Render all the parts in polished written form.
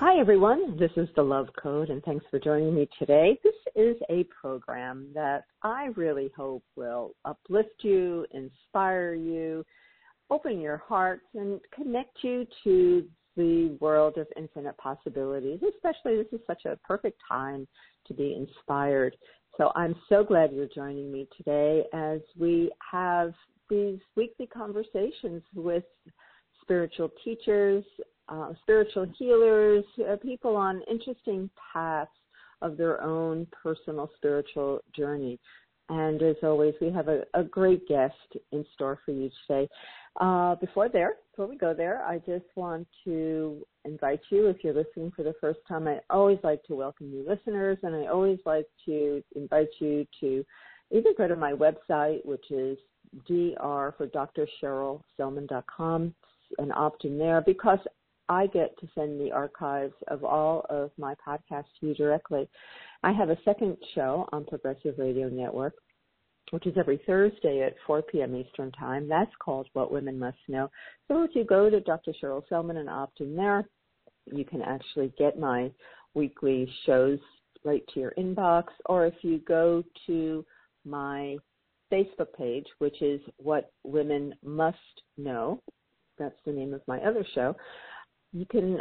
Hi, everyone. This is The Love Code, and thanks for joining me today. This is a program that I really hope will uplift you, inspire you, open your hearts, and connect you to the world of infinite possibilities. Especially, this is such a perfect time to be inspired. So I'm so glad you're joining me today as we have these weekly conversations with spiritual teachers, spiritual healers, people on interesting paths of their own personal spiritual journey. And as always, we have a great guest in store for you today. Before we go there, I just want to invite you, if you're listening for the first time, I always like to welcome new listeners, and I always like to invite you to either go to my website, which is dr for drcherylselman.com, and opt in there, because I get to send the archives of all of my podcasts to you directly. I have a second show on Progressive Radio Network, which is every Thursday at 4 p.m. Eastern Time. That's called What Women Must Know. So if you go to Dr. Cheryl Selman and opt in there, you can actually get my weekly shows right to your inbox. Or if you go to my Facebook page, which is What Women Must Know, that's the name of my other show, you can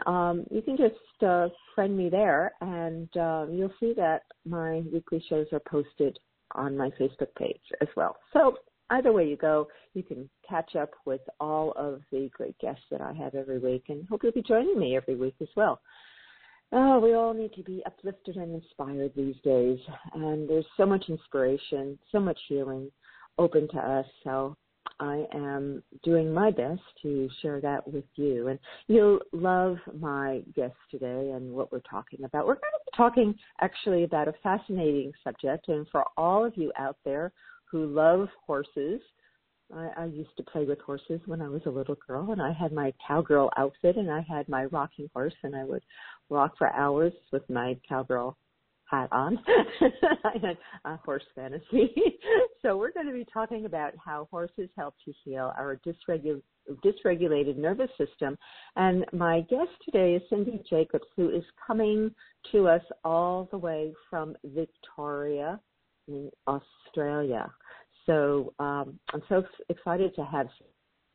just friend me there, and you'll see that my weekly shows are posted on my Facebook page as well. So either way you go, you can catch up with all of the great guests that I have every week, and hope you'll be joining me every week as well. Oh, we all need to be uplifted and inspired these days, and there's so much inspiration, so much healing open to us. So I am doing my best to share that with you. And you'll love my guest today and what we're talking about. We're going to be talking actually about a fascinating subject. And for all of you out there who love horses, I used to play with horses when I was a little girl, and I had my cowgirl outfit, and I had my rocking horse, and I would rock for hours with my cowgirl hat on. I had a horse fantasy. So we're going to be talking about how horses help to heal our dysregulated nervous system. And my guest today is Cindy Jacobs, who is coming to us all the way from Victoria in Australia. So I'm so excited to have Cindy.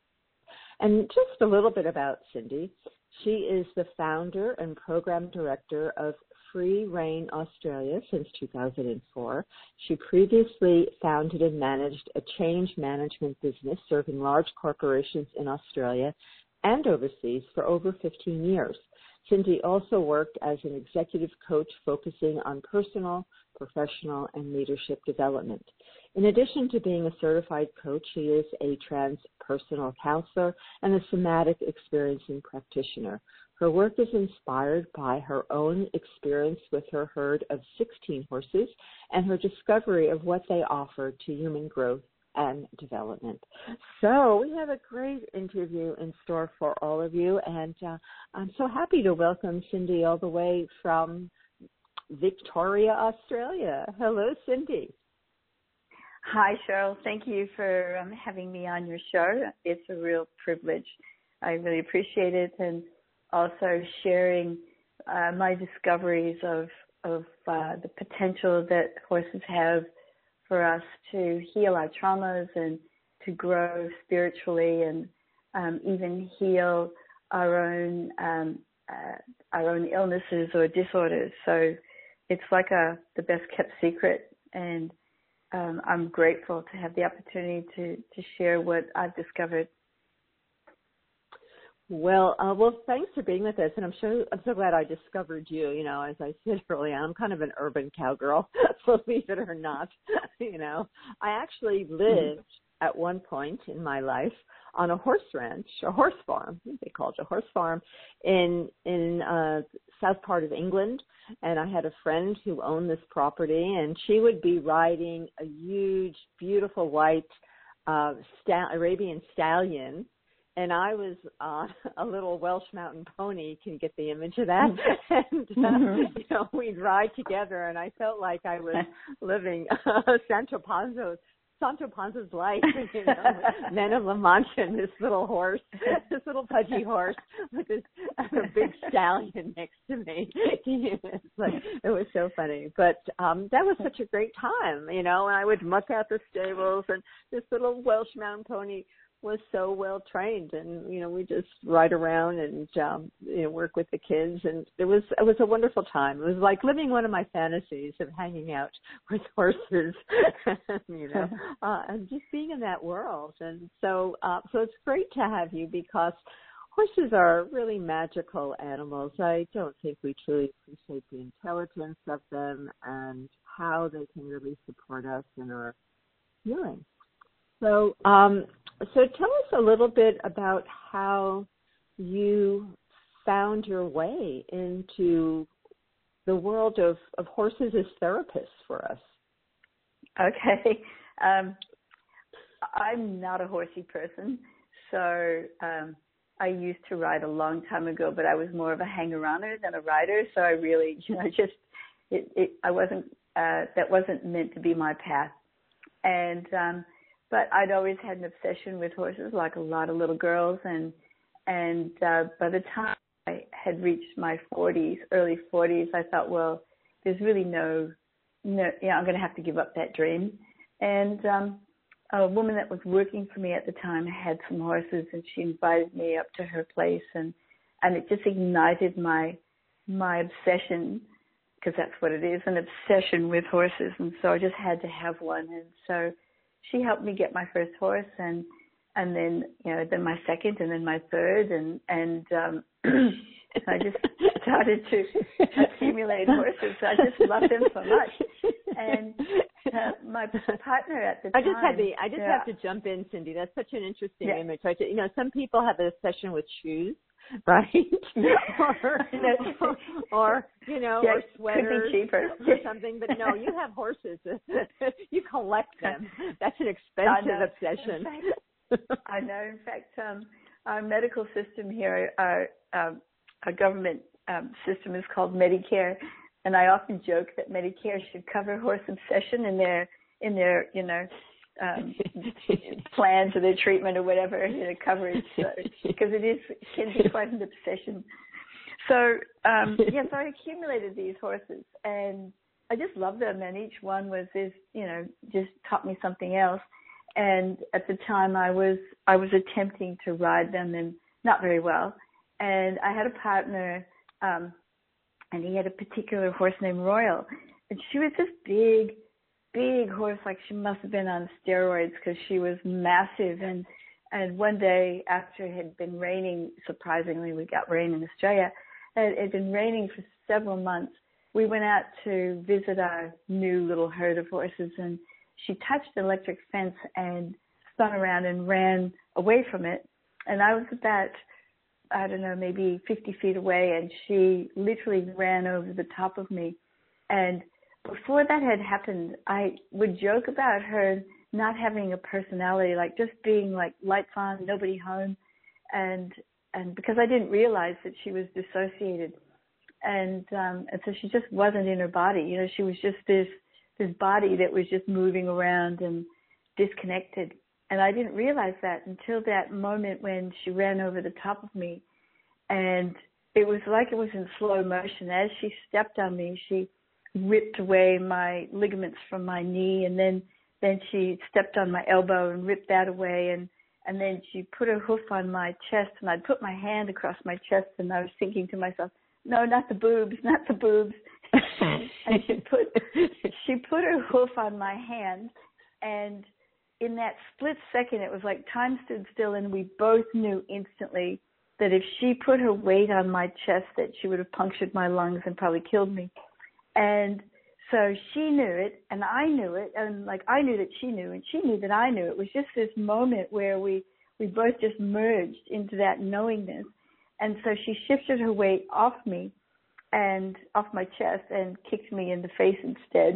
And just a little bit about Cindy. She is the founder and program director of Free Rein Australia since 2004. She previously founded and managed a change management business serving large corporations in Australia and overseas for over 15 years. Cindy also worked as an executive coach focusing on personal, professional, and leadership development. In addition to being a certified coach, she is a transpersonal counselor and a somatic experiencing practitioner. Her work is inspired by her own experience with her herd of 16 horses and her discovery of what they offer to human growth and development. So we have a great interview in store for all of you, and I'm so happy to welcome Cindy all the way from Victoria, Australia. Hello, Cindy. Hi, Cheryl. Thank you for having me on your show. It's a real privilege. I really appreciate it, and also sharing my discoveries of the potential that horses have for us to heal our traumas and to grow spiritually, and even heal our own illnesses or disorders. So it's like the best kept secret, and I'm grateful to have the opportunity to share what I've discovered. Well, thanks for being with us, and I'm so glad I discovered you. You know, as I said earlier, I'm kind of an urban cowgirl, believe it or not. You know, I actually lived at one point in my life on a horse ranch, a horse farm. I think they called it a horse farm in south part of England, and I had a friend who owned this property, and she would be riding a huge, beautiful white Arabian stallion. And I was a little Welsh mountain pony. You can get the image of that. And, you know, we'd ride together, and I felt like I was living Santo Panza Sancho Panza's life, Men of La Mancha, and this little horse, this little pudgy horse with this big stallion next to me. It's like, it was so funny. But that was such a great time, and I would muck out the stables, and this little Welsh mountain pony was so well trained, and we just ride around and work with the kids, and it was a wonderful time. It was like living one of my fantasies of hanging out with horses, and just being in that world. And so it's great to have you, because horses are really magical animals. I don't think we truly appreciate the intelligence of them and how they can really support us in our healing. So tell us a little bit about how you found your way into the world of horses as therapists for us. Okay. I'm not a horsey person, so I used to ride a long time ago, but I was more of a hanger-oner than a rider, so I really, that wasn't meant to be my path. And but I'd always had an obsession with horses, like a lot of little girls, and by the time I had reached my early 40s, I thought, well, there's really I'm going to have to give up that dream. And a woman that was working for me at the time had some horses, and she invited me up to her place, and it just ignited my obsession, because that's what it is, an obsession with horses. And so I just had to have one. And so she helped me get my first horse, and then then my second, and then my third, and I just started to accumulate horses. I just loved them so much. And my partner at the time, I just have to jump in, Cindy. That's such an interesting image. Right? Some people have an obsession with shoes, right? or sweaters, could be cheaper or something. But no, you have horses. You collect them. That's an expensive obsession. I know. In fact, our medical system here, our government system is called Medicare, and I often joke that Medicare should cover horse obsession in their plans or their treatment or whatever, coverage, because it can be quite an obsession. So so I accumulated these horses, and I just loved them, and each one was just taught me something else. And at the time, I was attempting to ride them, and not very well. And I had a partner, and he had a particular horse named Royal, and she was this big horse, like she must have been on steroids, because she was massive. And one day, after it had been raining, surprisingly, we got rain in Australia. It had been raining for several months. We went out to visit our new little herd of horses, and she touched an electric fence and spun around and ran away from it. And I was about, I don't know, maybe 50 feet away, and she literally ran over the top of me. And before that had happened, I would joke about her not having a personality, like just being like lights on, nobody home. And because I didn't realize that she was dissociated. And so she just wasn't in her body. She was just this body that was just moving around and disconnected. And I didn't realize that until that moment when she ran over the top of me. And it was like it was in slow motion. As she stepped on me, she ripped away my ligaments from my knee, and then she stepped on my elbow and ripped that away, and then she put her hoof on my chest, and I'd put my hand across my chest, and I was thinking to myself, no, not the boobs, not the boobs. And she put her hoof on my hand, and in that split second, it was like time stood still, and we both knew instantly that if she put her weight on my chest, that she would have punctured my lungs and probably killed me. And so she knew it, and I knew it, and like I knew that she knew, and she knew that I knew. It was just this moment where we both just merged into that knowingness. And so she shifted her weight off me and off my chest and kicked me in the face instead,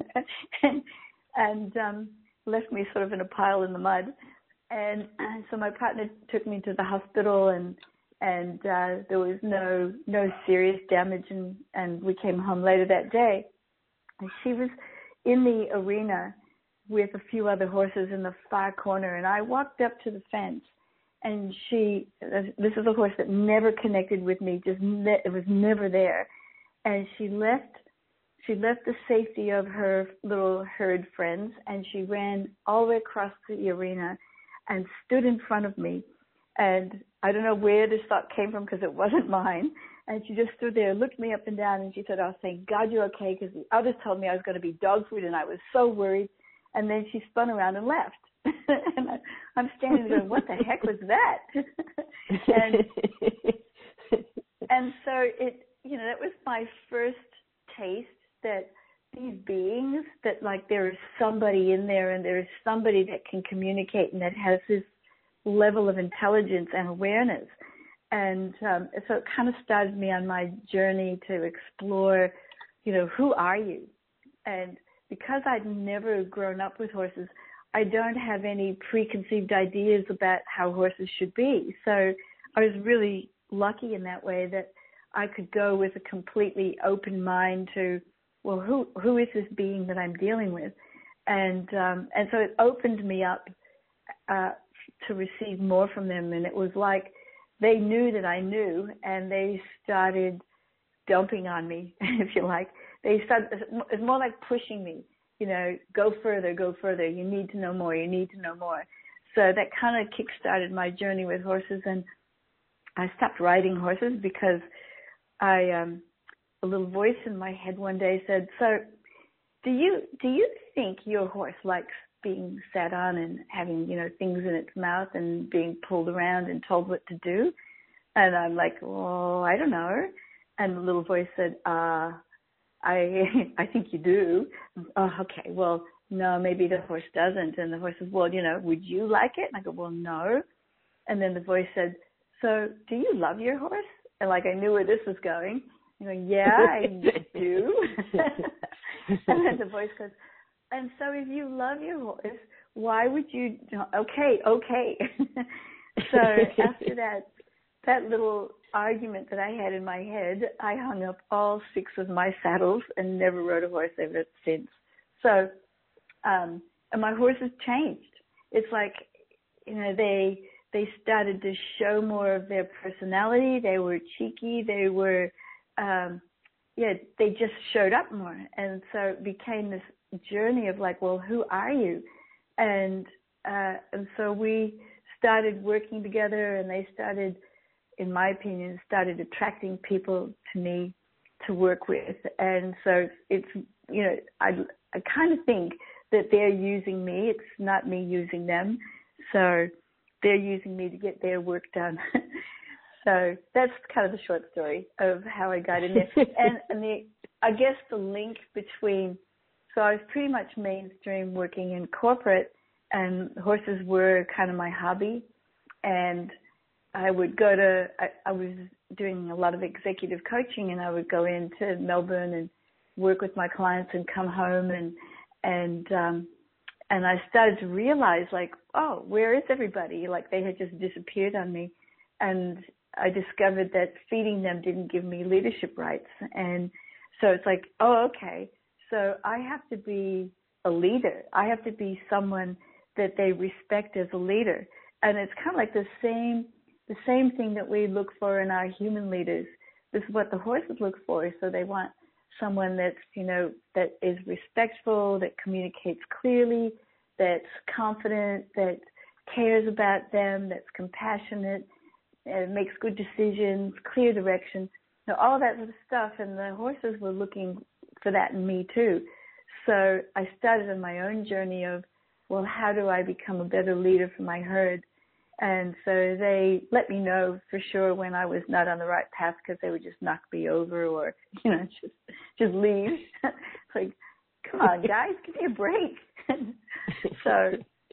and left me sort of in a pile in the mud. And so my partner took me to the hospital, and there was no serious damage, and we came home later that day. And she was in the arena with a few other horses in the far corner, and I walked up to the fence, and this is a horse that never connected with me, it was never there, and she left the safety of her little herd friends, and she ran all the way across the arena and stood in front of me. And I don't know where this thought came from because it wasn't mine. And she just stood there, looked me up and down, and she said, "Oh, thank God you're okay," because the others told me I was going to be dog food, and I was so worried. And then she spun around and left. And I'm standing there going, what the heck was that? and so that was my first taste that these beings, that like there is somebody in there and there is somebody that can communicate and that has this level of intelligence and awareness. And so it kind of started me on my journey to explore, who are you? And because I'd never grown up with horses, I don't have any preconceived ideas about how horses should be. So I was really lucky in that way that I could go with a completely open mind to, well, who is this being that I'm dealing with? And so it opened me up to receive more from them. And it was like they knew that I knew, and they started dumping on me, if you like. It's more like pushing me, go further, you need to know more. So that kind of kick-started my journey with horses, and I stopped riding horses because a little voice in my head one day said, "So do you think your horse likes being sat on and having, things in its mouth and being pulled around and told what to do?" And I'm like, "Well, I don't know." And the little voice said, I think you do." "Oh, okay. Well, no, maybe the horse doesn't." And the horse says, "Well, would you like it?" And I go, "Well, no." And then the voice said, "So do you love your horse?" And like I knew where this was going. I'm going, "Yeah, I do." And then the voice goes, "And so if you love your horse, why would you?" Okay. So after that little argument that I had in my head, I hung up all 6 of my saddles and never rode a horse ever since. So, and my horses changed. It's like, they started to show more of their personality. They were cheeky. They were, they just showed up more. And so it became this journey of like, well, who are you? And so we started working together, and they started, in my opinion, started attracting people to me to work with. And so it's, I kind of think that they're using me. It's not me using them. So they're using me to get their work done. So that's kind of the short story of how I got in there. And I guess the link between, so I was pretty much mainstream working in corporate, and horses were kind of my hobby. And I would I was doing a lot of executive coaching, and I would go into Melbourne and work with my clients and come home, and I started to realize, like, oh, where is everybody? Like, they had just disappeared on me. And I discovered that feeding them didn't give me leadership rights. And so it's like, oh, okay. So I have to be a leader. I have to be someone that they respect as a leader. And it's kind of like the same thing that we look for in our human leaders. This is what the horses look for. So they want someone that's, that is respectful, that communicates clearly, that's confident, that cares about them, that's compassionate, makes good decisions, clear direction, all that sort of stuff. And the horses were looking for that in me too. So I started on my own journey of, well, how do I become a better leader for my herd? And so they let me know for sure when I was not on the right path, because they would just knock me over or, just leave. It's like, come on, guys, give me a break. So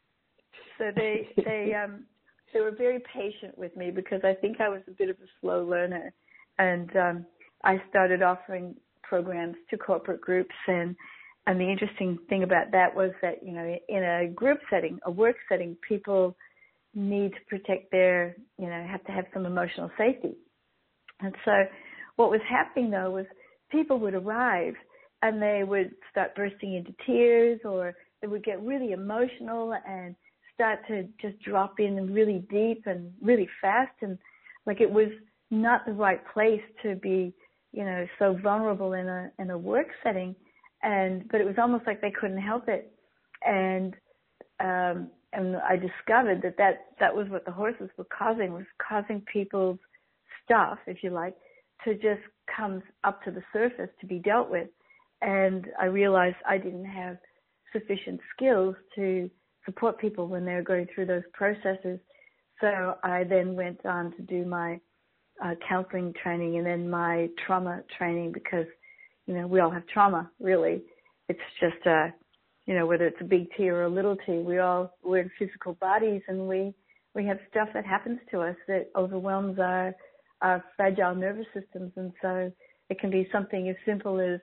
they were very patient with me, because I think I was a bit of a slow learner. And I started offering programs to corporate groups. And the interesting thing about that was that, in a group setting, a work setting, people need to protect their, have to have some emotional safety. And so what was happening, though, was people would arrive and they would start bursting into tears, or it would get really emotional and start to just drop in really deep and really fast, and like it was not the right place to be, so vulnerable in a work setting, but it was almost like they couldn't help it, and I discovered that was what the horses were causing people's stuff, if you like, to just come up to the surface to be dealt with. And I realized I didn't have sufficient skills to support people when they were going through those processes. So I then went on to do my counseling training and then my trauma training, because, we all have trauma, really. It's just, whether it's a big T or a little T, we're in physical bodies, and we have stuff that happens to us that overwhelms our fragile nervous systems. And so it can be something as simple as,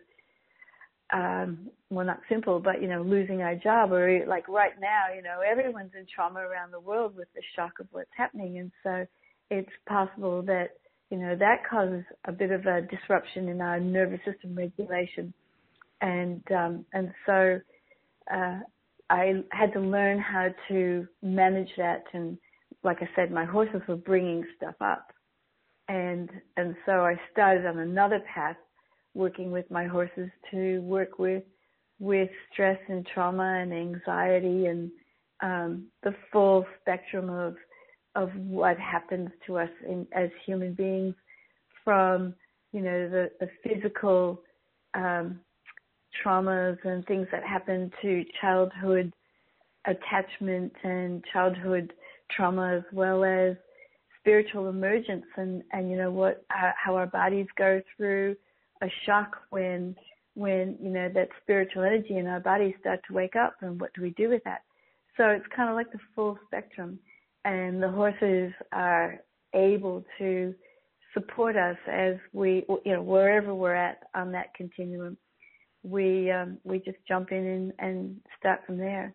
not simple, but, losing our job, or like right now, everyone's in trauma around the world with the shock of what's happening. And so it's possible that, that causes a bit of a disruption in our nervous system regulation. And so I had to learn how to manage that. And like I said, my horses were bringing stuff up. And so I started on another path, working with my horses to work with stress and trauma and anxiety and the full spectrum of what happens to us as human beings, from the physical traumas and things that happen to childhood attachment and childhood trauma, as well as spiritual emergence and how our bodies go through a shock when that spiritual energy in our bodies start to wake up, and what do we do with that? So it's kind of like the full spectrum, and the horses are able to support us as we, wherever we're at on that continuum. We just jump in and start from there.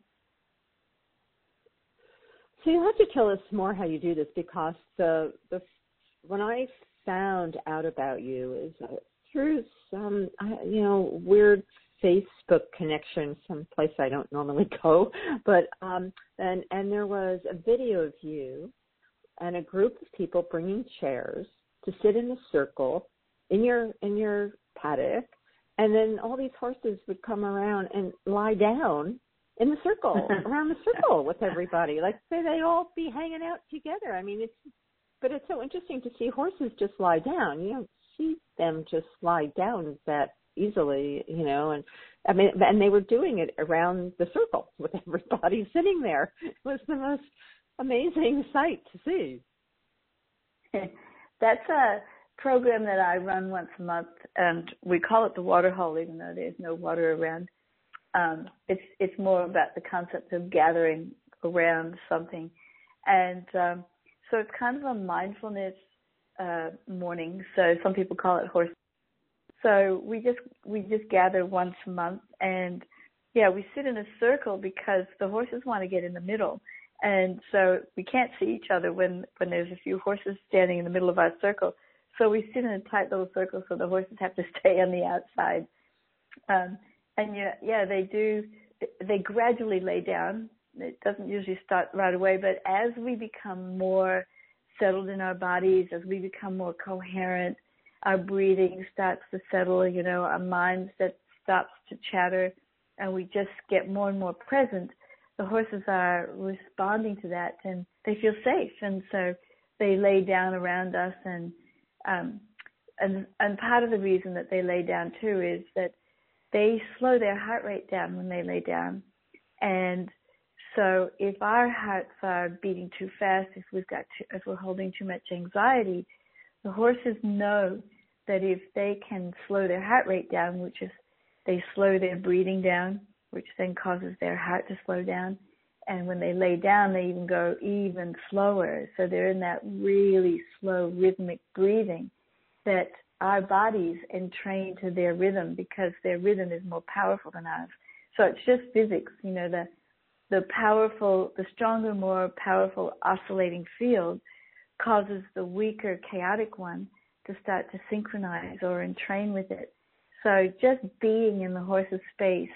So you'll have to tell us more how you do this, because when I found out about you is through some weird Facebook connection, some place I don't normally go, but and there was a video of you and a group of people bringing chairs to sit in a circle in your paddock, and then all these horses would come around and lie down in the circle, around the circle with everybody. Like, say they all be hanging out together. I mean, it's so interesting to see horses just lie down. You don't see them just lie down that easily, and I mean, and they were doing it around the circle with everybody sitting there. It was the most amazing sight to see. That's a program that I run once a month, and we call it the water hole, even though there's no water around. It's more about the concept of gathering around something, and so it's kind of a mindfulness morning. So some people call it horse. So we just gather once a month, and we sit in a circle because the horses want to get in the middle, and so we can't see each other when there's a few horses standing in the middle of our circle. So we sit in a tight little circle, so the horses have to stay on the outside. And they do. They gradually lay down. It doesn't usually start right away, but as we become more settled in our bodies, as we become more coherent, our breathing starts to settle, our minds that stops to chatter, and we just get more and more present. The horses are responding to that, and they feel safe, and so they lay down around us, and part of the reason that they lay down too is that they slow their heart rate down when they lay down. And so if our hearts are beating too fast, if we're holding too much anxiety, the horses know that if they can slow their heart rate down, which is they slow their breathing down, which then causes their heart to slow down. And when they lay down, they even go even slower. So they're in that really slow rhythmic breathing that our bodies entrain to their rhythm, because their rhythm is more powerful than ours. So it's just physics, the stronger, more powerful oscillating field causes the weaker, chaotic one to start to synchronize or entrain with it. So just being in the horse's space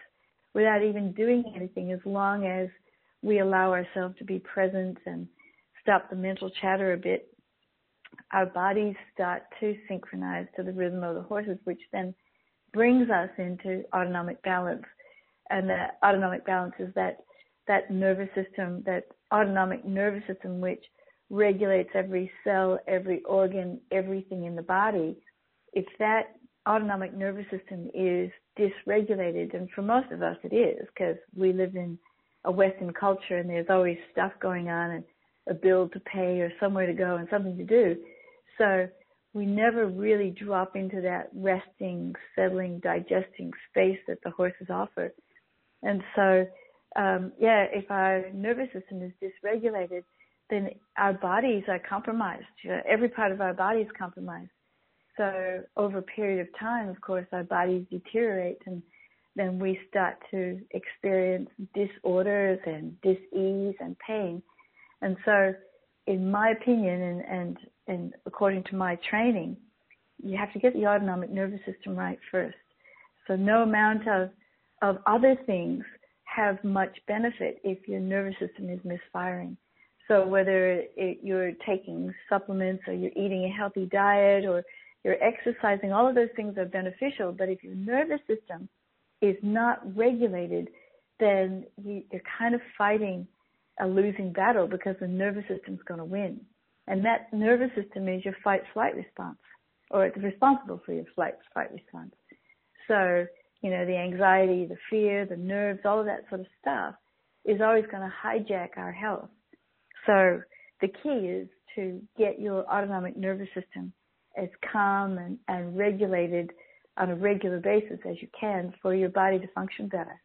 without even doing anything, as long as we allow ourselves to be present and stop the mental chatter a bit. Our bodies start to synchronize to the rhythm of the horses, which then brings us into autonomic balance. And that autonomic balance is that nervous system, that autonomic nervous system, which regulates every cell, every organ, everything in the body. If that autonomic nervous system is dysregulated, and for most of us it is, because we live in a Western culture and there's always stuff going on and a bill to pay or somewhere to go and something to do. So we never really drop into that resting, settling, digesting space that the horses offer. And so, if our nervous system is dysregulated, then our bodies are compromised. Every part of our body is compromised. So over a period of time, of course, our bodies deteriorate, and then we start to experience disorders and dis-ease and pain. And so, in my opinion, and according to my training, you have to get the autonomic nervous system right first. So no amount of other things have much benefit if your nervous system is misfiring. So whether you're taking supplements or you're eating a healthy diet or you're exercising, all of those things are beneficial. But if your nervous system is not regulated, then you're kind of fighting a losing battle, because the nervous system is going to win. And that nervous system is your fight-flight response, or it's responsible for your flight-fight response. So, the anxiety, the fear, the nerves, all of that sort of stuff is always going to hijack our health. So the key is to get your autonomic nervous system as calm and regulated on a regular basis as you can for your body to function better.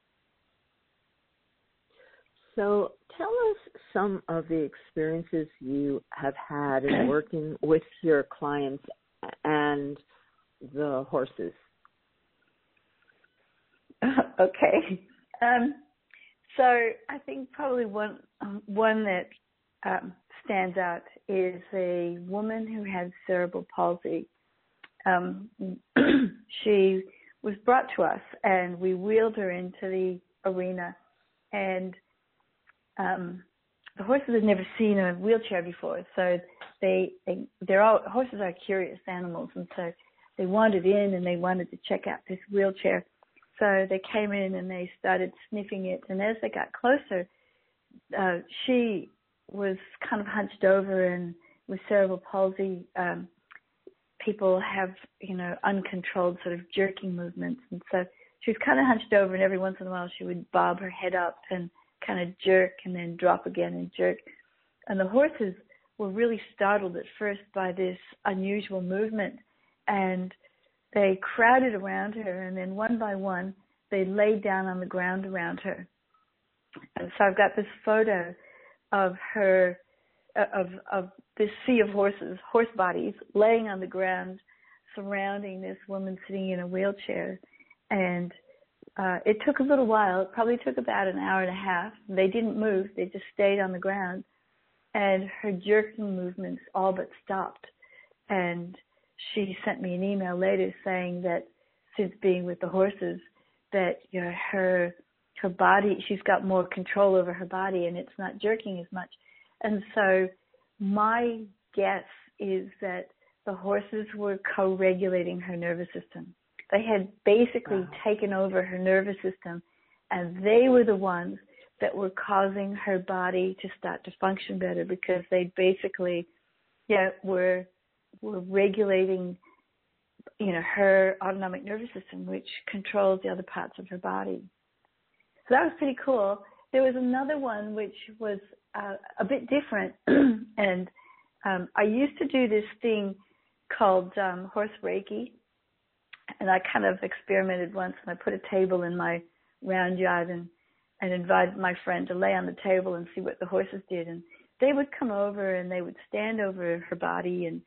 So tell us some of the experiences you have had in working with your clients and the horses. Okay. So I think probably one that stands out is a woman who had cerebral palsy. She was brought to us, and we wheeled her into the arena, and the horses had never seen a wheelchair before, so horses are curious animals, and so they wandered in and they wanted to check out this wheelchair. So they came in and they started sniffing it, and as they got closer, she was kind of hunched over, and with cerebral palsy, people have, uncontrolled sort of jerking movements, and so she was kind of hunched over, and every once in a while she would bob her head up and kind of jerk and then drop again and jerk. And the horses were really startled at first by this unusual movement, and they crowded around her, and then one by one they laid down on the ground around her. And so I've got this photo of her, of this sea of horses, horse bodies, laying on the ground surrounding this woman sitting in a wheelchair. And it took a little while. It probably took about an hour and a half. They didn't move. They just stayed on the ground. And her jerking movements all but stopped. And she sent me an email later saying that since being with the horses, that her body, she's got more control over her body and it's not jerking as much. And so my guess is that the horses were co-regulating her nervous system. They had basically taken over her nervous system, and they were the ones that were causing her body to start to function better, because they basically were regulating her autonomic nervous system, which controls the other parts of her body. So that was pretty cool. There was another one which was a bit different, and I used to do this thing called horse Reiki, and I kind of experimented once, and I put a table in my round yard and invited my friend to lay on the table and see what the horses did. And they would come over and they would stand over her body, and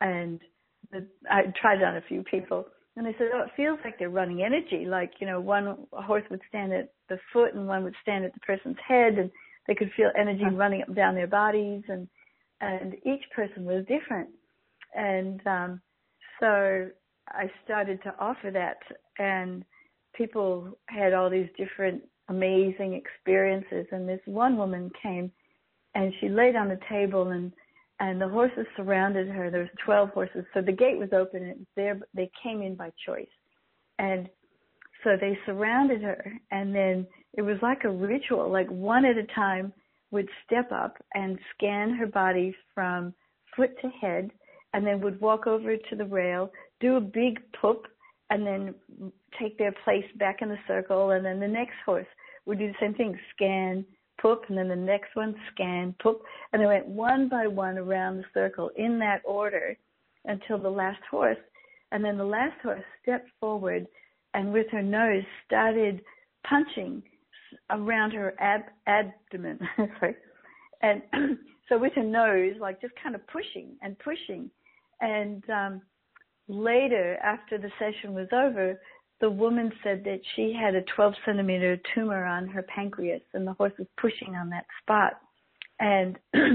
I tried it on a few people, and they said, oh, it feels like they're running energy. Like, one horse would stand at the foot and one would stand at the person's head, and they could feel energy running up and down their bodies, and each person was different. And so I started to offer that, and people had all these different amazing experiences. And this one woman came and she laid on the table and the horses surrounded her. There was 12 horses. So the gate was open and they came in by choice. And so they surrounded her, and then it was like a ritual, like one at a time would step up and scan her body from foot to head, and then would walk over to the rail, do a big poop, and then take their place back in the circle, and then the next horse would do the same thing, scan, poop, and then the next one, scan, poop, and they went one by one around the circle in that order until the last horse, and then the last horse stepped forward and with her nose started punching around her abdomen. Sorry. And so with her nose, like just kind of pushing and pushing. And later, after the session was over, the woman said that she had a 12-centimeter tumor on her pancreas, and the horse was pushing on that spot. And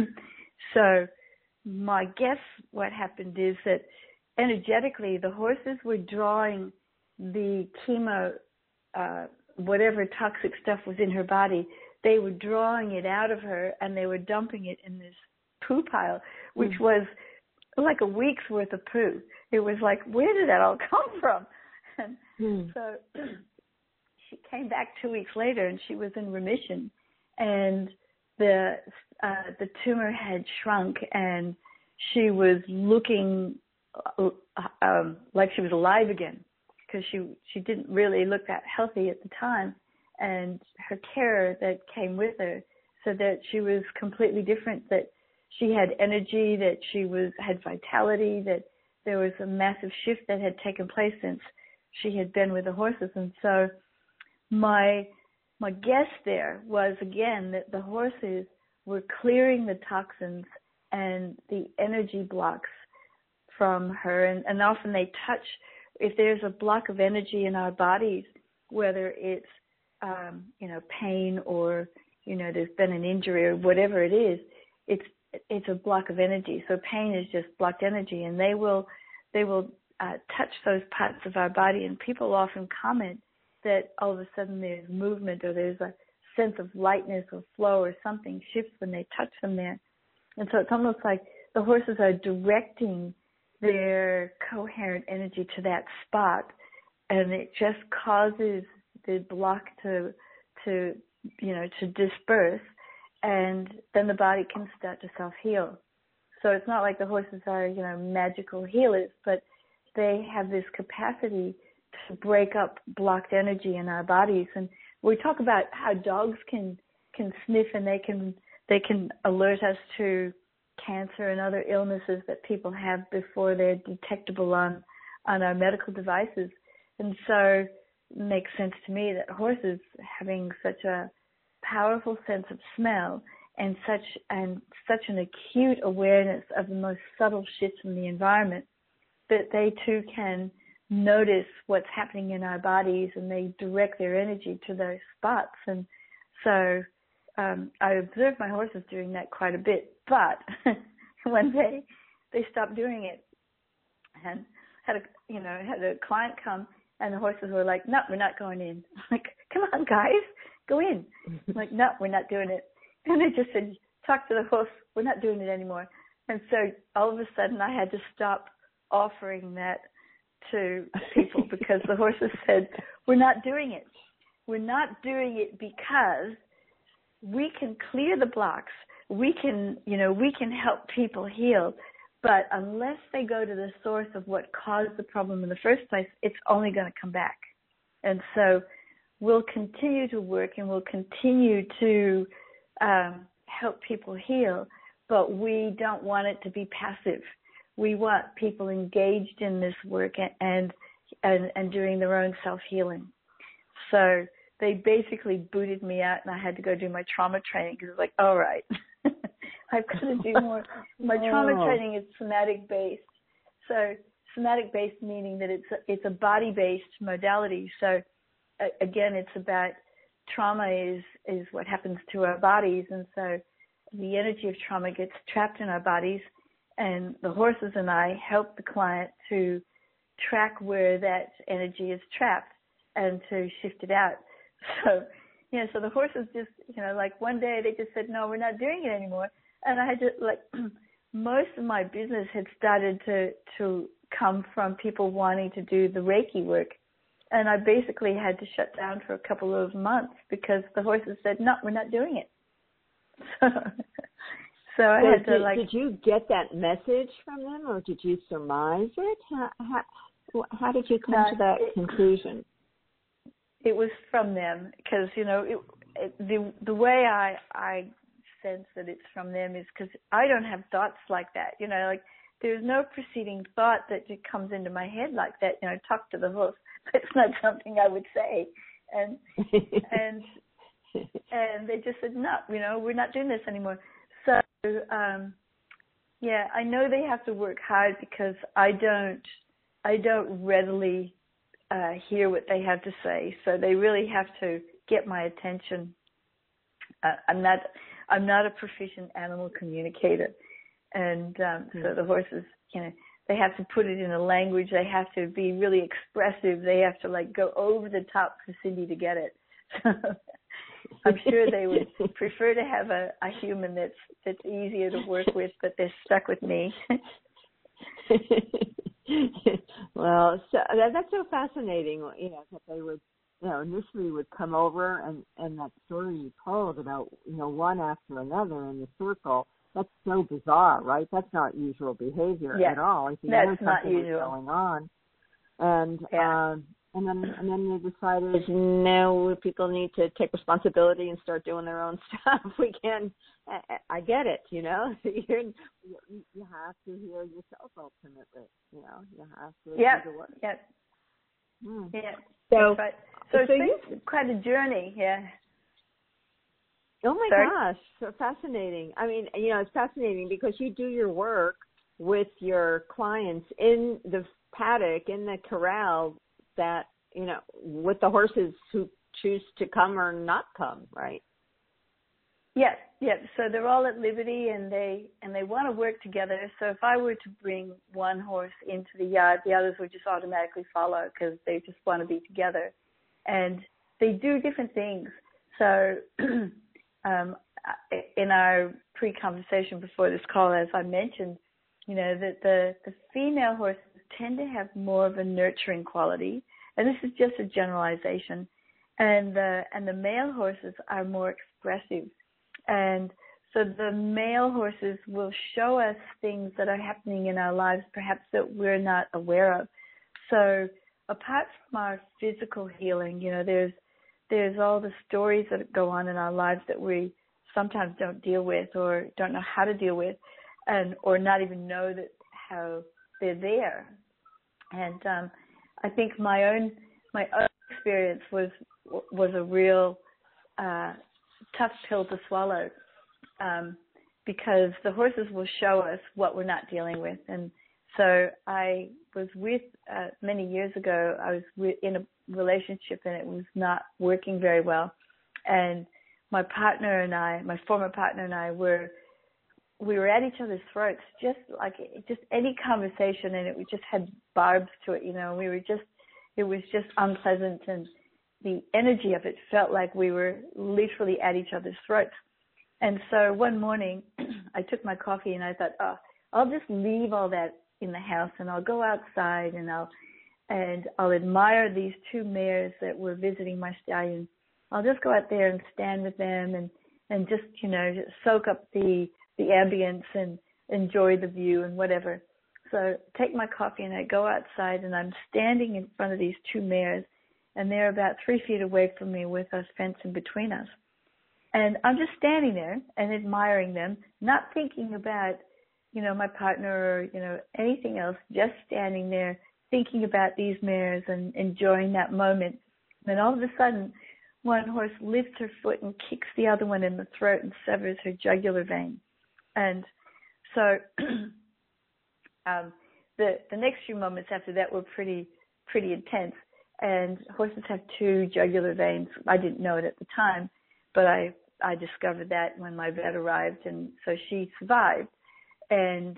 so my guess what happened is that energetically the horses were drawing the chemo, whatever toxic stuff was in her body, they were drawing it out of her and they were dumping it in this poo pile, which was like a week's worth of poo. It was like, where did that all come from? And so she came back 2 weeks later and she was in remission, and the tumor had shrunk and she was looking like she was alive again, because she didn't really look that healthy at the time, and her care that came with her said that she was completely different, that she had energy, that she had vitality, that there was a massive shift that had taken place since she had been with the horses. And so my guess there was, again, that the horses were clearing the toxins and the energy blocks from her, and often they touch. If there's a block of energy in our bodies, whether it's, pain or, there's been an injury or whatever it is, it's a block of energy. So pain is just blocked energy, and they will touch those parts of our body. And people often comment that all of a sudden there's movement or there's a sense of lightness or flow or something shifts when they touch them there. And so it's almost like the horses are directing their coherent energy to that spot, and it just causes the block to disperse, and then the body can start to self-heal. So it's not like the horses are, magical healers, but they have this capacity to break up blocked energy in our bodies. And we talk about how dogs can sniff, and they can alert us to cancer and other illnesses that people have before they're detectable on our medical devices. And so it makes sense to me that horses, having such a powerful sense of smell and such an acute awareness of the most subtle shifts in the environment, that they too can notice what's happening in our bodies, and they direct their energy to those spots. And so I observed my horses doing that quite a bit, but one day they stopped doing it, and had a client come, and the horses were like, "No, we're not going in." I'm like, "Come on, guys, go in." I'm like, "No, we're not doing it." And they just said, "Talk to the horse. We're not doing it anymore." And so all of a sudden I had to stop offering that to people because the horses said, "We're not doing it. We're not doing it because we can clear the blocks. We can help people heal. But unless they go to the source of what caused the problem in the first place, it's only going to come back." And so we'll continue to work, and we'll continue to help people heal, but we don't want it to be passive. We want people engaged in this work and doing their own self-healing. So they basically booted me out, and I had to go do my trauma training, because it's like, all right, I've got to do more. My trauma training is somatic-based. So somatic-based meaning that it's a body-based modality. So again, it's about trauma is what happens to our bodies, and so the energy of trauma gets trapped in our bodies, and the horses and I help the client to track where that energy is trapped. and to shift it out. So, so the horses just, like one day they just said, no, we're not doing it anymore. And I had to, like, most of my business had started to come from people wanting to do the Reiki work. And I basically had to shut down for a couple of months because the horses said, no, we're not doing it. So I had to, like... Did you get that message from them, or did you surmise it? How did you come to that conclusion? It was from them because, the way I sense that it's from them is because I don't have thoughts like that. Like there's no preceding thought that just comes into my head like that. Talk to the horse. It's not something I would say, and they just said no. We're not doing this anymore. So I know they have to work hard because I don't readily hear what they have to say. So they really have to get my attention. I'm not a proficient animal communicator, and so the horses, they have to put it in a language. They have to be really expressive. They have to like go over the top for Cindy to get it. So I'm sure they would prefer to have a human that's easier to work with, but they're stuck with me. Well, so that's so fascinating. That they would, initially would come over and that story you told about, one after another in the circle. That's so bizarre, right? That's not usual behavior at all. That's not usual. Going on, and then they decided, no, people need to take responsibility and start doing their own stuff. We can. I get it. You have to hear yourself ultimately. You have to do the work. Yep. Yeah. So it's quite a journey. Yeah. Oh my gosh, so fascinating. I mean, it's fascinating because you do your work with your clients in the paddock, in the corral, that, with the horses who choose to come or not come, right? Yes. So they're all at liberty and they want to work together. So if I were to bring one horse into the yard, the others would just automatically follow because they just want to be together. And they do different things. So in our pre-conversation before this call, as I mentioned, that the female horses tend to have more of a nurturing quality, and this is just a generalization, and the male horses are more expressive, and so the male horses will show us things that are happening in our lives, perhaps that we're not aware of. So apart from our physical healing, there's all the stories that go on in our lives that we sometimes don't deal with or don't know how to deal with, or not even know that how they're there. And I think my own experience was a real tough pill to swallow, because the horses will show us what we're not dealing with. And so I was many years ago, I was in a relationship and it was not working very well. And my former partner and I we were at each other's throats, just any conversation, and it just had barbs to it, it was just unpleasant, and the energy of it felt like we were literally at each other's throats. And so one morning I took my coffee and I thought, I'll just leave all that in the house and I'll go outside and I'll admire these two mares that were visiting my stallion. I'll just go out there and stand with them and just, just soak up the ambience and enjoy the view and whatever. So take my coffee and I go outside and I'm standing in front of these two mares, and they're about 3 feet away from me with a fence in between us. And I'm just standing there and admiring them, not thinking about, my partner or, anything else, just standing there thinking about these mares and enjoying that moment. And then all of a sudden, one horse lifts her foot and kicks the other one in the throat and severs her jugular vein. And so the next few moments after that were pretty intense. And horses have two jugular veins. I didn't know it at the time, but I discovered that when my vet arrived, and so she survived. And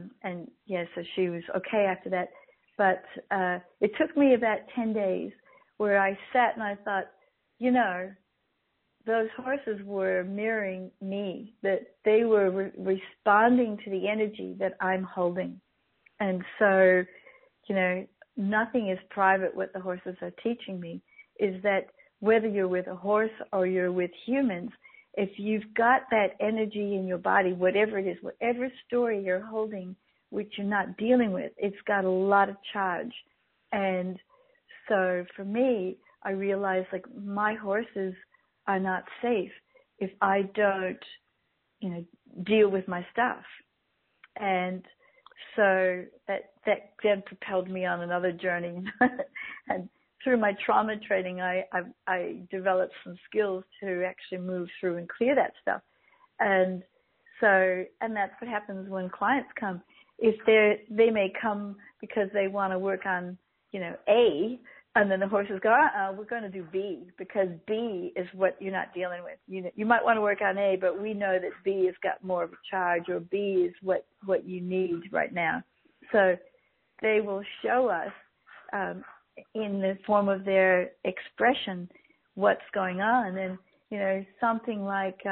so she was okay after that. But it took me about 10 days where I sat and I thought, those horses were mirroring me, that they were responding to the energy that I'm holding. And so, nothing is private. What the horses are teaching me is that whether you're with a horse or you're with humans, if you've got that energy in your body, whatever it is, whatever story you're holding, which you're not dealing with, it's got a lot of charge. And so for me, I realized like my horses are not safe if I don't, deal with my stuff. And so that then propelled me on another journey. And through my trauma training, I developed some skills to actually move through and clear that stuff. And that's what happens when clients come. If they may come because they want to work on, A, and then the horses go, we're going to do B, because B is what you're not dealing with. You might want to work on A, but we know that B has got more of a charge, or B is what you need right now. So they will show us in the form of their expression what's going on. And, something like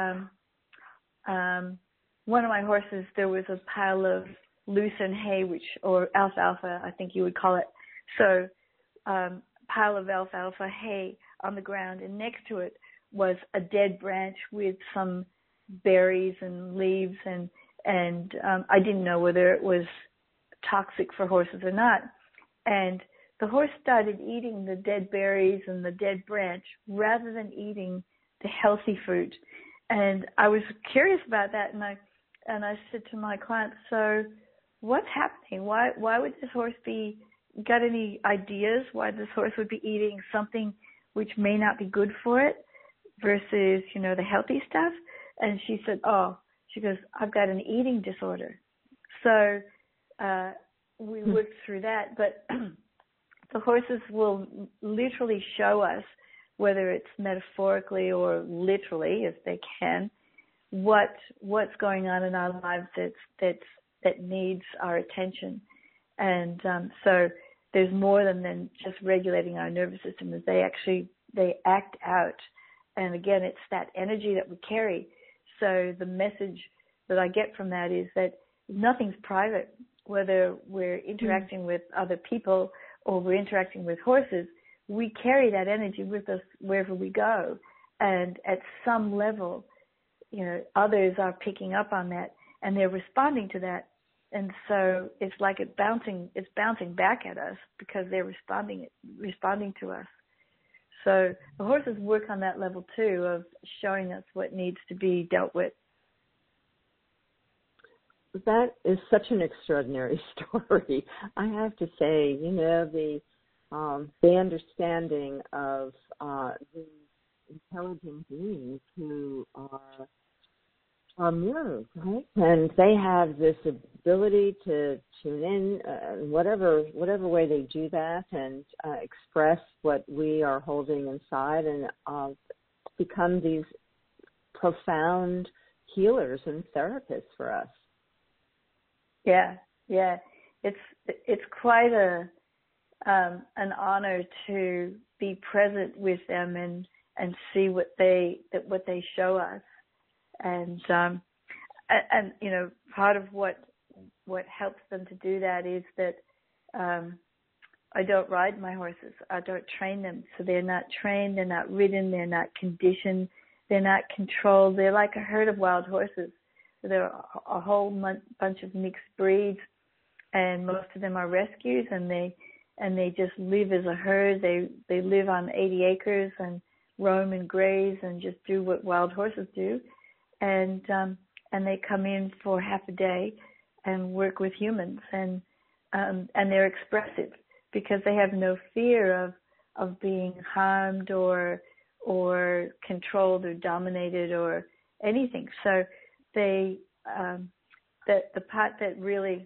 one of my horses, there was a pile of lucerne hay, or alfalfa, I think you would call it. So pile of alfalfa hay on the ground, and next to it was a dead branch with some berries and leaves, and I didn't know whether it was toxic for horses or not. And the horse started eating the dead berries and the dead branch rather than eating the healthy fruit. And I was curious about that, and I said to my client, so what's happening? Why would this horse got any ideas why this horse would be eating something which may not be good for it versus, the healthy stuff? And she said, she goes, I've got an eating disorder. So we worked through that, but the horses will literally show us, whether it's metaphorically or literally, if they can, what's going on in our lives that needs our attention. And so there's more than just regulating our nervous system. As they act out. And again, it's that energy that we carry. So the message that I get from that is that nothing's private, whether we're interacting with other people or we're interacting with horses. We carry that energy with us wherever we go. And at some level, others are picking up on that and they're responding to that. And so it's like it's bouncing back at us because they're responding to us. So the horses work on that level too, of showing us what needs to be dealt with. That is such an extraordinary story. I have to say, the understanding of the intelligent beings who are mirrors, right? And they have this ability to tune in, whatever way they do that, and express what we are holding inside, and become these profound healers and therapists for us. Yeah. It's quite an honor to be present with them and see what they show us. And part of what helps them to do that is that I don't ride my horses. I don't train them. So they're not trained, they're not ridden, they're not conditioned, they're not controlled. They're like a herd of wild horses. There are a whole bunch of mixed breeds, and most of them are rescues, and they just live as a herd. They live on 80 acres and roam and graze and just do what wild horses do. And they come in for half a day and work with humans, and they're expressive because they have no fear of being harmed or controlled or dominated or anything. So they the part that really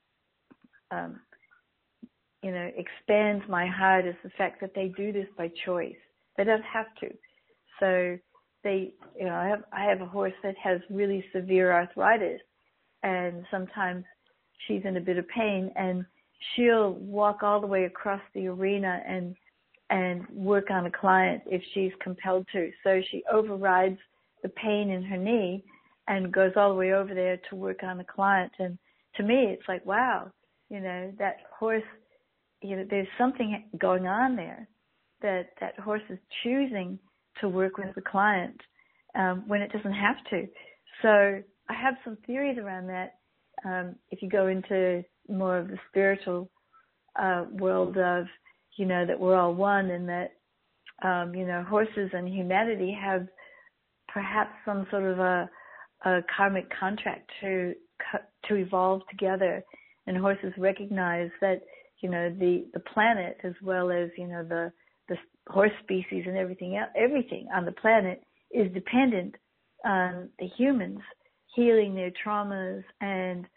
expands my heart is the fact that they do this by choice. They don't have to. So I have a horse that has really severe arthritis, and sometimes she's in a bit of pain, and she'll walk all the way across the arena and work on a client if she's compelled to. So she overrides the pain in her knee and goes all the way over there to work on a client. And to me, it's like, wow, that horse, there's something going on there, that horse is choosing to work with the client when it doesn't have to. So I have some theories around that. If you go into more of the spiritual world of, that we're all one, and that, horses and humanity have perhaps some sort of a karmic contract to evolve together, and horses recognize that, the planet, as well as, the horse species and everything on the planet is dependent on the humans healing their traumas and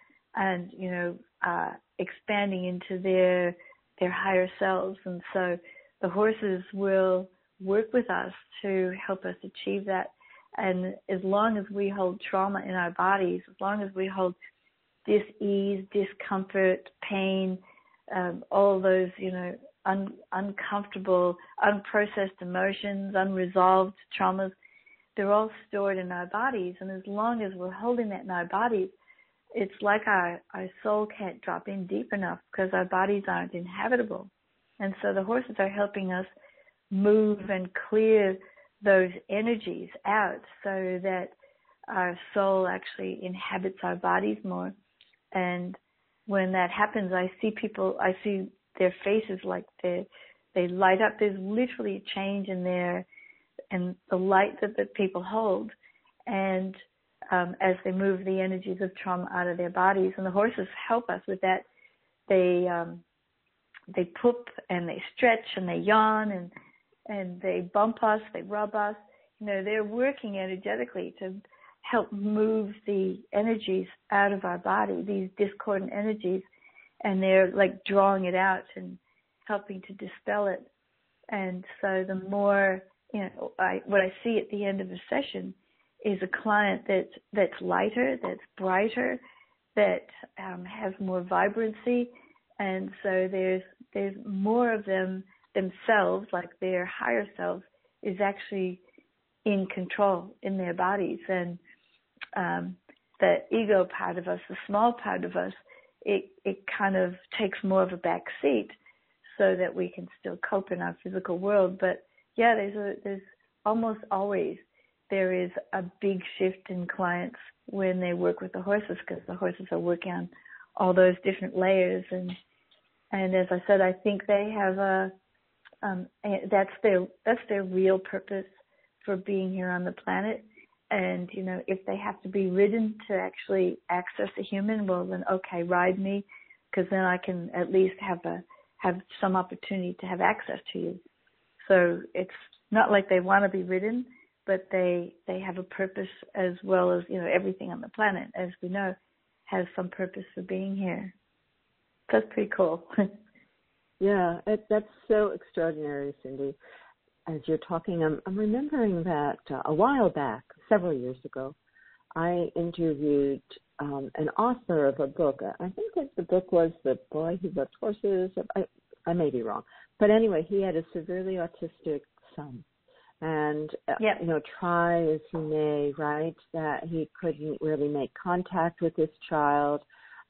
expanding into their higher selves. And so the horses will work with us to help us achieve that. And as long as we hold trauma in our bodies, as long as we hold dis-ease, discomfort, pain, all those, uncomfortable, unprocessed emotions, unresolved traumas, they're all stored in our bodies. And as long as we're holding that in our bodies, it's like our soul can't drop in deep enough because our bodies aren't inhabitable. And so the horses are helping us move and clear those energies out so that our soul actually inhabits our bodies more. And when that happens, I see their faces like they light up. There's literally a change in the light that the people hold, and as they move the energies of trauma out of their bodies. And the horses help us with that. They poop and they stretch and they yawn and they bump us, they rub us. They're working energetically to help move the energies out of our body, these discordant energies, and they're like drawing it out and helping to dispel it. And so the more, what I see at the end of a session is a client that's lighter, that's brighter, that has more vibrancy. And so there's more of themselves, like their higher self is actually in control in their bodies. And the ego part of us, the small part of us, it kind of takes more of a back seat so that we can still cope in our physical world. But yeah, there's almost always there is a big shift in clients when they work with the horses, because the horses are working on all those different layers. And as I said, I think they have that's their real purpose for being here on the planet. And, if they have to be ridden to actually access a human, well, then, okay, ride me, because then I can at least have some opportunity to have access to you. So it's not like they want to be ridden, but they have a purpose, as well as, everything on the planet, as we know, has some purpose for being here. That's pretty cool. Yeah, that's so extraordinary, Cindy. As you're talking, I'm remembering that a while back, several years ago, I interviewed an author of a book. I think that the book was The Boy Who Loved Horses. I may be wrong. But anyway, he had a severely autistic son. And, try as he may, right, that he couldn't really make contact with this child.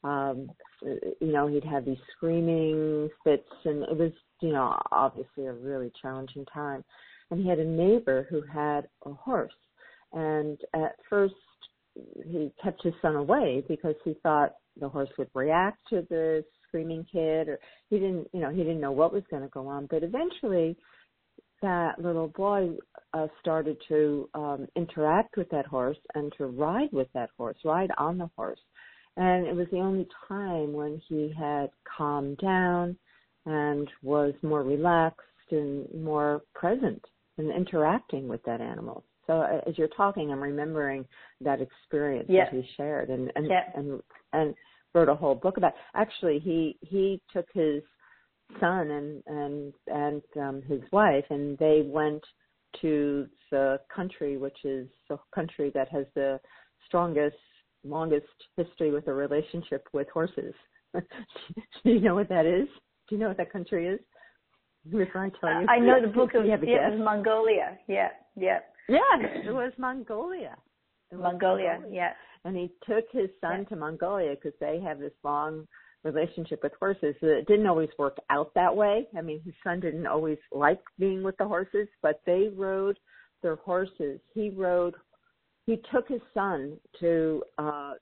He'd have these screaming fits, and it was, obviously a really challenging time. And he had a neighbor who had a horse. And at first he kept his son away because he thought the horse would react to the screaming kid, or he didn't know what was going to go on. But eventually that little boy started to interact with that horse and to ride on the horse. And it was the only time when he had calmed down and was more relaxed and more present in interacting with that animal. So as you're talking, I'm remembering that experience that he shared and wrote a whole book about. Actually, he took his son and his wife, and they went to the country, which is the country that has the longest history with a relationship with horses. Do you know what that is? Do you know what that country is? Before I tell you. I know the book of, it was Mongolia. Yeah. Yeah, it was Mongolia. Mongolia, yeah. And he took his son to Mongolia because they have this long relationship with horses. It didn't always work out that way. I mean, his son didn't always like being with the horses, but they rode their horses. He took his son to a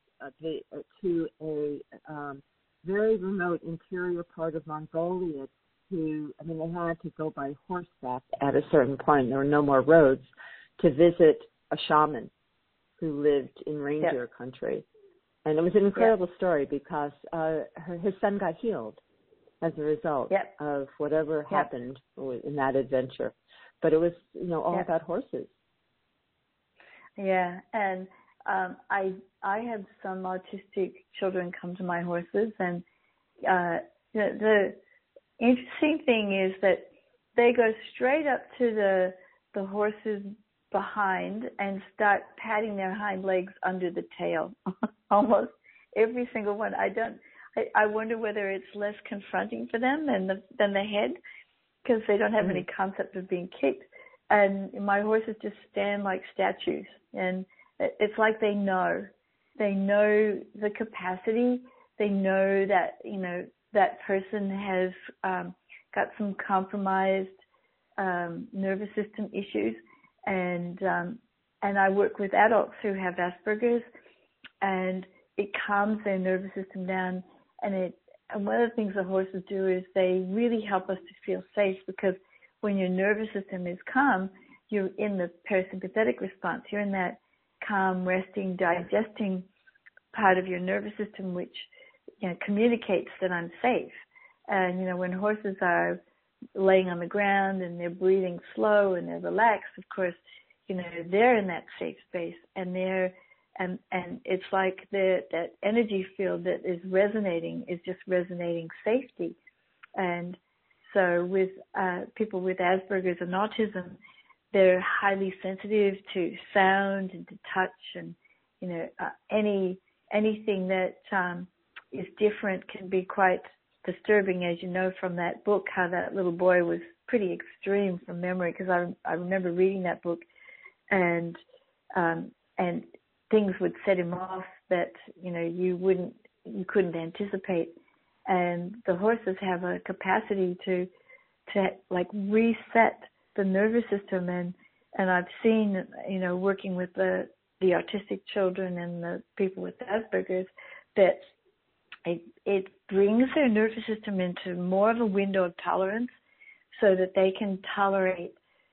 very remote interior part of Mongolia. They had to go by horseback at a certain point. There were no more roads to visit a shaman who lived in reindeer country. And it was an incredible story because his son got healed as a result of whatever happened in that adventure. But it was, all about horses. Yeah, and I had some autistic children come to my horses, and the interesting thing is that they go straight up to the horses behind and start patting their hind legs under the tail. Almost every single one. I wonder whether it's less confronting for them than the head, because they don't have any concept of being kicked. And my horses just stand like statues, and it's like they know the capacity. They know that that person has got some compromised nervous system issues, and I work with adults who have Asperger's, and it calms their nervous system down. And one of the things the horses do is they really help us to feel safe, because when your nervous system is calm, you're in the parasympathetic response. You're in that calm, resting, digesting part of your nervous system, which communicates that I'm safe. And when horses are laying on the ground and they're breathing slow and they're relaxed, of course, they're in that safe space, and and it's like that energy field that is just resonating safety. And so with people with Asperger's and autism, they're highly sensitive to sound and to touch, and anything that is different can be quite disturbing, as you know from that book, how that little boy was pretty extreme from memory, because I remember reading that book, and things would set him off that you couldn't anticipate. And the horses have a capacity to like reset the nervous system, and I've seen working with the autistic children and the people with Asperger's that it brings their nervous system into more of a window of tolerance, so that they can tolerate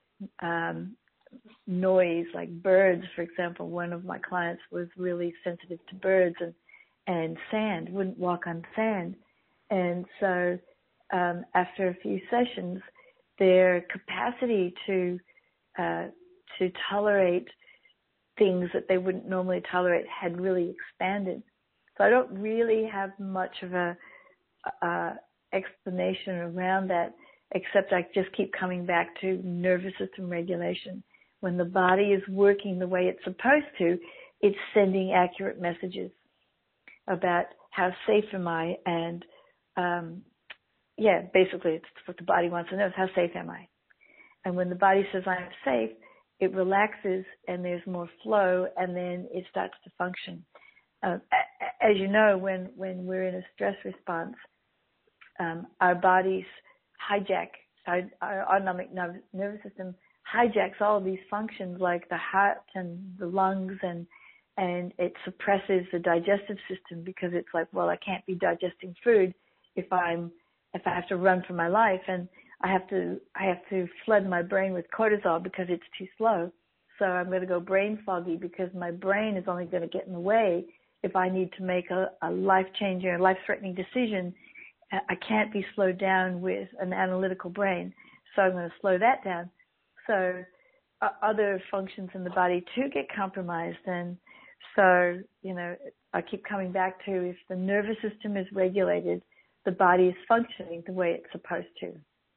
noise, like birds, for example. One of my clients was really sensitive to birds and sand, wouldn't walk on sand. And so after a few sessions, their capacity to tolerate things that they wouldn't normally tolerate had really expanded. So I don't really have much of a explanation around that, except I just keep coming back to nervous system regulation. When the body is working the way it's supposed to, it's sending accurate messages about how safe am I, and basically it's what the body wants to know is how safe am I. And when the body says I'm safe, it relaxes and there's more flow, and then it starts to function. As you know, when we're in a stress response, our bodies hijack, our autonomic nervous system hijacks all of these functions, like the heart and the lungs, and it suppresses the digestive system, because it's like, well, I can't be digesting food if I have to run for my life, and I have to flood my brain with cortisol because it's too slow. So I'm going to go brain foggy, because my brain is only going to get in the way if I need to make a life-changing or life-threatening decision. I can't be slowed down with an analytical brain, so I'm going to slow that down. So other functions in the body too get compromised, and so I keep coming back to, if the nervous system is regulated, the body is functioning the way it's supposed to.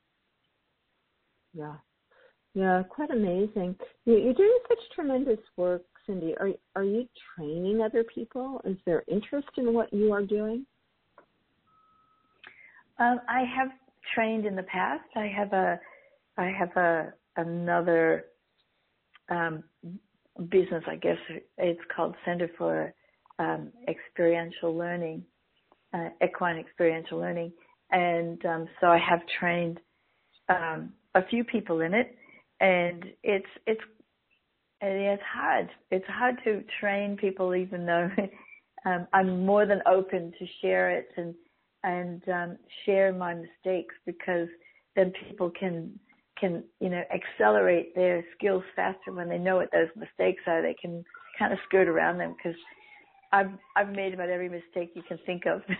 Yeah, quite amazing. You're doing such tremendous work, Cindy. Are you training other people? Is there interest in what you are doing? I have trained in the past. I have another business, I guess it's called Center for Experiential Learning, Equine Experiential Learning, and so I have trained a few people in it, and it's hard. It's hard to train people, even though I'm more than open to share it and share my mistakes, because then people can accelerate their skills faster when they know what those mistakes are. They can kind of skirt around them, because I've made about every mistake you can think of.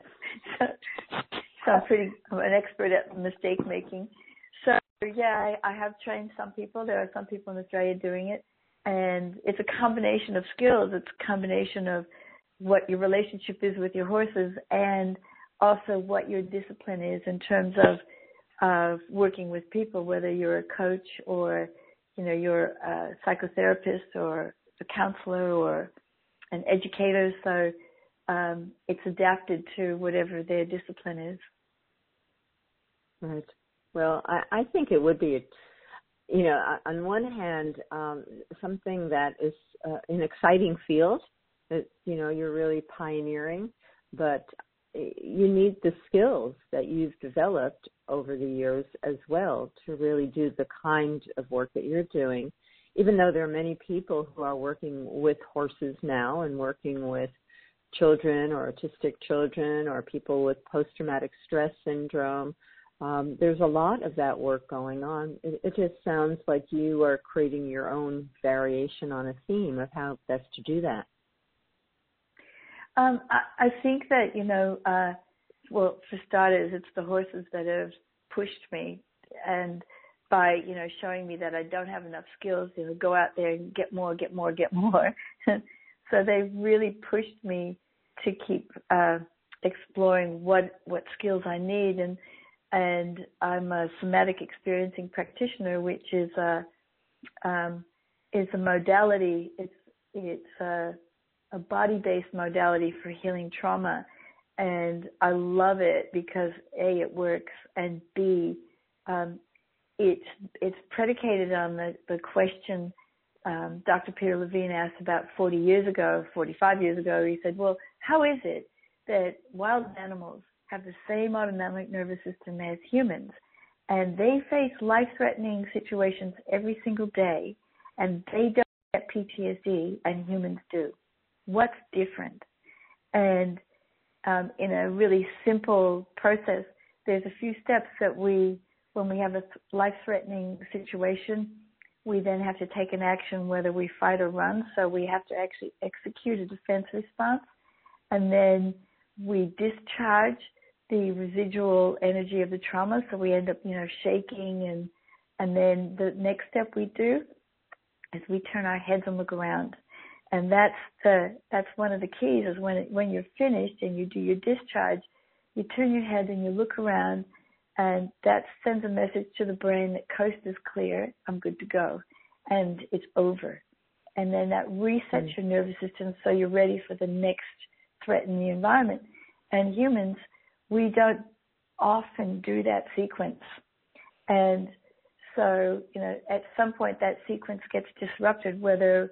so I'm an expert at mistake making. So yeah, I have trained some people. There are some people in Australia doing it, and it's a combination of skills. It's a combination of what your relationship is with your horses, and also what your discipline is in terms of working with people, whether you're a coach or you're a psychotherapist or a counselor or an educator. So it's adapted to whatever their discipline is. Right. Well, I think it would be, on one hand, something that is an exciting field that, you're really pioneering, but you need the skills that you've developed over the years as well to really do the kind of work that you're doing, even though there are many people who are working with horses now and working with children or autistic children or people with post-traumatic stress syndrome. There's a lot of that work going on. It just sounds like you are creating your own variation on a theme of how best to do that. I think that, well, for starters, it's the horses that have pushed me, and by, showing me that I don't have enough skills, go out there and get more. So they've really pushed me to keep exploring what skills I need, and I'm a somatic experiencing practitioner, which is a modality. It's a body-based modality for healing trauma, and I love it because A, it works, and B, it's predicated on the question Dr. Peter Levine asked about 45 years ago. He said, well, how is it that wild animals have the same autonomic nervous system as humans, and they face life-threatening situations every single day, and they don't get PTSD, and humans do? What's different? And in a really simple process, there's a few steps that when we have a life-threatening situation, we then have to take an action whether we fight or run. So we have to actually execute a defense response, and then we discharge the residual energy of the trauma. So we end up, shaking, and then the next step we do is we turn our heads and look around. And that's one of the keys, is when you're finished and you do your discharge, you turn your head and you look around, and that sends a message to the brain that coast is clear, I'm good to go, and it's over. And then that resets your nervous system so you're ready for the next threat in the environment. And humans, we don't often do that sequence. And so, at some point that sequence gets disrupted, whether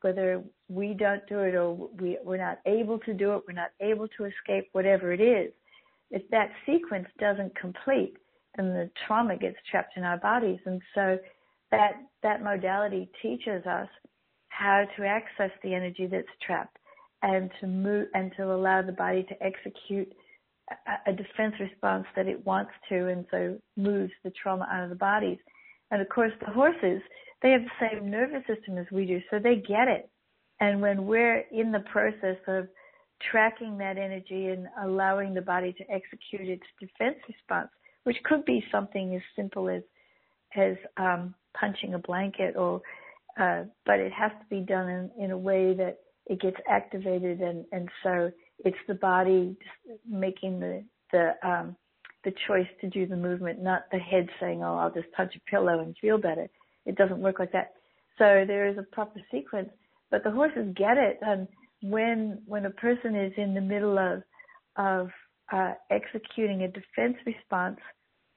we don't do it or we're not able to do it, we're not able to escape, whatever it is. If that sequence doesn't complete, then the trauma gets trapped in our bodies. And so that modality teaches us how to access the energy that's trapped and to move and to allow the body to execute a defense response that it wants to, and so moves the trauma out of the bodies. And of course, the horses, they have the same nervous system as we do, so they get it. And when we're in the process of tracking that energy and allowing the body to execute its defense response, which could be something as simple as punching a blanket, but it has to be done in a way that it gets activated, and so it's the body making the choice to do the movement, not the head saying, oh, I'll just punch a pillow and feel better. It doesn't work like that. So there is a proper sequence, but the horses get it. And when a person is in the middle of executing a defense response,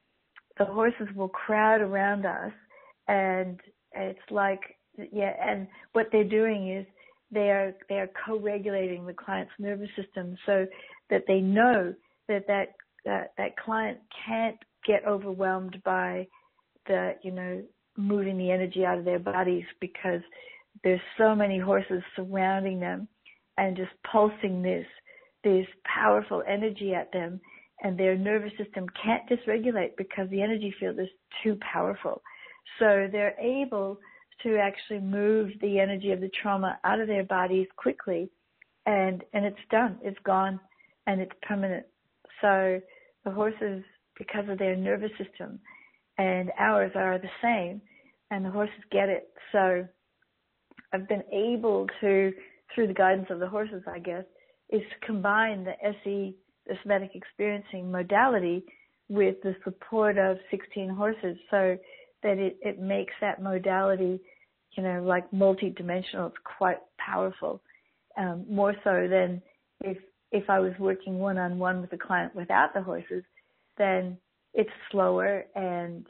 the horses will crowd around us, and it's like, and what they're doing is they are co-regulating the client's nervous system so that they know that client can't get overwhelmed by the, moving the energy out of their bodies, because there's so many horses surrounding them and just pulsing this powerful energy at them, and their nervous system can't dysregulate because the energy field is too powerful. So they're able to actually move the energy of the trauma out of their bodies quickly, and it's done. It's gone, and it's permanent. So the horses, because of their nervous system, and ours are the same, and the horses get it. So I've been able to, through the guidance of the horses, I guess, is to combine the SE, the somatic experiencing modality, with the support of 16 horses, so that it makes that modality, like multi-dimensional. It's quite powerful, more so than if I was working one-on-one with a client without the horses. Then it's slower, and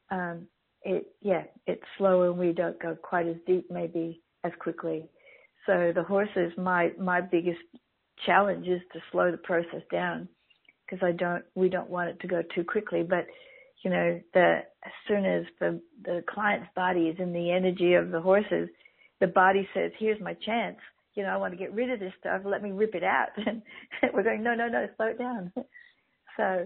it's slower, and we don't go quite as deep, maybe as quickly. So the horses, my biggest challenge is to slow the process down, because we don't want it to go too quickly. But as soon as the client's body is in the energy of the horses, the body says, "Here's my chance. I want to get rid of this stuff. Let me rip it out." And we're going, no, slow it down. So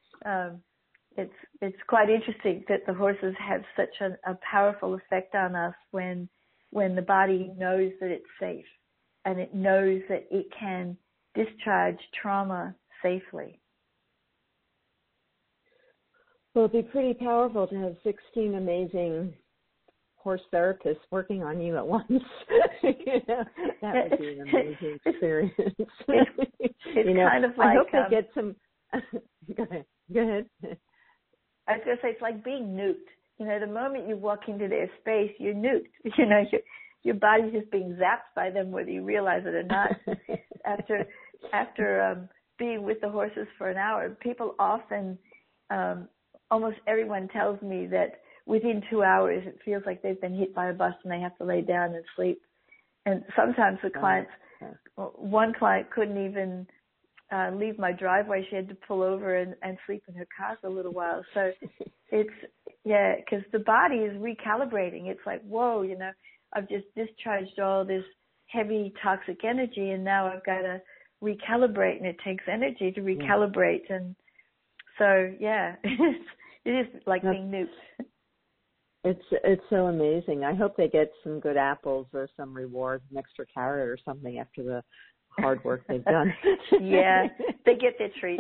it's quite interesting that the horses have such a powerful effect on us when the body knows that it's safe, and it knows that it can discharge trauma safely. Well, it'd be pretty powerful to have 16 amazing horse therapists working on you at once. That would be an amazing experience. It's kind of like, I hope they get some. Go ahead. I was going to say, it's like being nuked. The moment you walk into their space, you're nuked. Your body's just being zapped by them, whether you realize it or not. After being with the horses for an hour, people often, almost everyone tells me that within 2 hours, it feels like they've been hit by a bus and they have to lay down and sleep. And sometimes the clients, one client couldn't even leave my driveway. She had to pull over and sleep in her car for a little while. So because the body is recalibrating. It's like, whoa, I've just discharged all this heavy toxic energy, and now I've got to recalibrate, and it takes energy to recalibrate. And so, it is like being nuked. It's so amazing. I hope they get some good apples or some reward, an extra carrot or something after the hard work they've done. Yeah, they get their treats.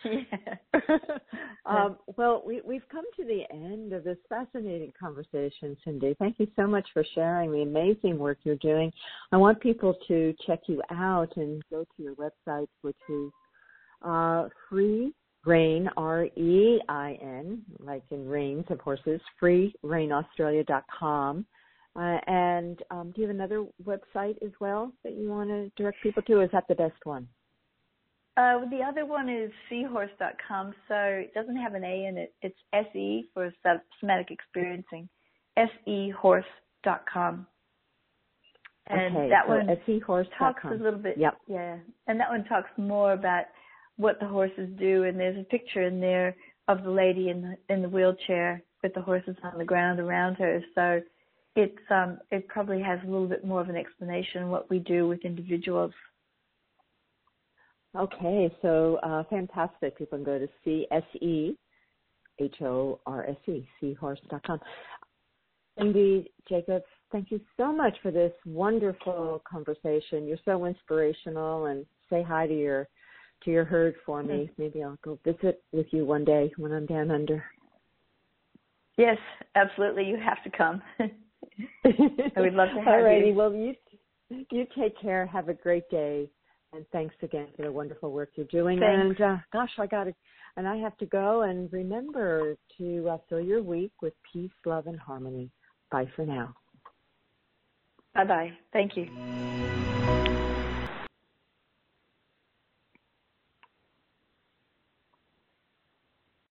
Well, we've come to the end of this fascinating conversation, Cindy. Thank you so much for sharing the amazing work you're doing. I want people to check you out and go to your website, which is Free Rein, REIN, like in reins of horses, freereinaustralia.com. And do you have another website as well that you want to direct people to? Or is that the best one? The other one is seahorse.com, so it doesn't have an A in it. It's SE for somatic experiencing, SEHorse.com. And okay, that so one SEHorse.com. talks a little bit, and that one talks more about what the horses do, and there's a picture in there of the lady in the wheelchair with the horses on the ground around her. So it probably has a little bit more of an explanation of what we do with individuals. Okay, so fantastic. People can go to CSEHORSE, seahorse.com. Cindy Jacobs, thank you so much for this wonderful conversation. You're so inspirational, and say hi to your herd for me. Maybe I'll go visit with you one day when I'm down under. Yes, absolutely. You have to come. I would love to have All righty. you. Well, you take care. Have a great day. And thanks again for the wonderful work you're doing. Thanks. And I have to go. And remember to fill your week with peace, love, and harmony. Bye for now. Bye-bye. Thank you.